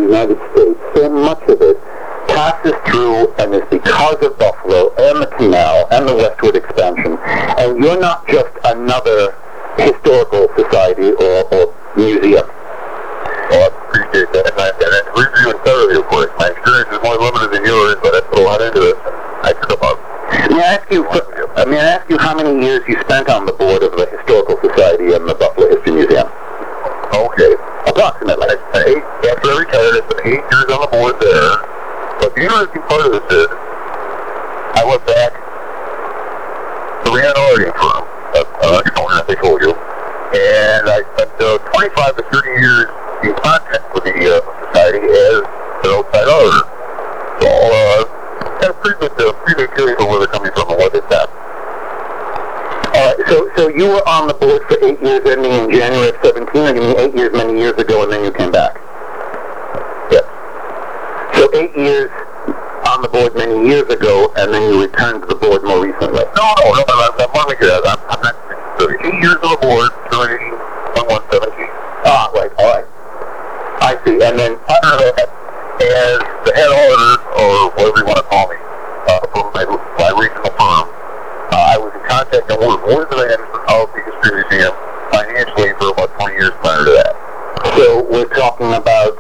the United States, so much of it passes through and is because of Buffalo and the canal and the westward expansion. And you're not just another historical society or museum. Well, I appreciate that. And I agree with you entirely, of course. My experience is more limited than yours, but I put a lot into it. I took them up. May I ask you how many years you spent on the board of the Historical Society and the Buffalo History Museum? Okay. Approximately. After I retired, I spent 8 years on the board there. But the interesting part of this is, I went back to the auditing firm, as I told you, and I spent 25 to 30 years in contact with the society as an outside auditor. So, got a pretty good theory of where they're coming from and what they've done. So you were on the board for 8 years ending in January of 17, or you mean 8 years many years ago and then you came back? Yes. So 8 years on the board many years ago and then you returned to the board more recently? No, I want to make it I'm not 8 years on the board, turning 117. Ah, right, all right. I see, and then Under that, as the head auditor, or whatever you want to call me, from my regional firm, I was in contact and worked more than I had of the History Museum financially for about 20 years prior to that. So we're talking about